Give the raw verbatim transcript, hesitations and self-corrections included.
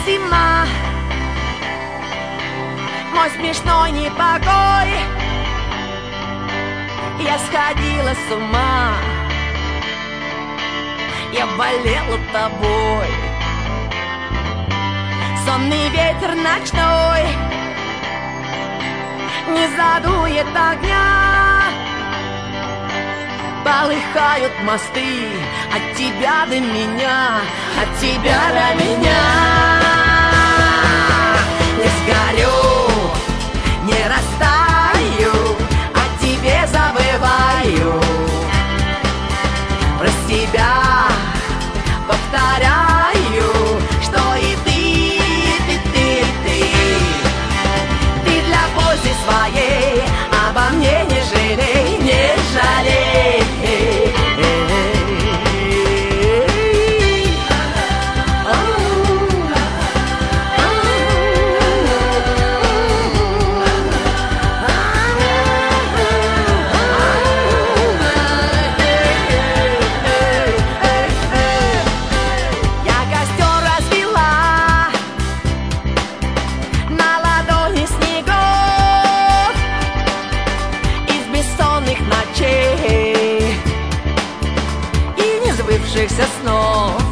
зима, мой смешной непокой. Я сходила с ума, я болела тобой. Сонный ветер ночной не задует огня. Полыхают мосты от тебя до меня, от тебя до меня. Не сгорю, не растаю, о тебе забываю. Про себя повторяю, что и ты, ты, ты, ты, ты для пользы своей обо мне не жалей, не жалей. Снов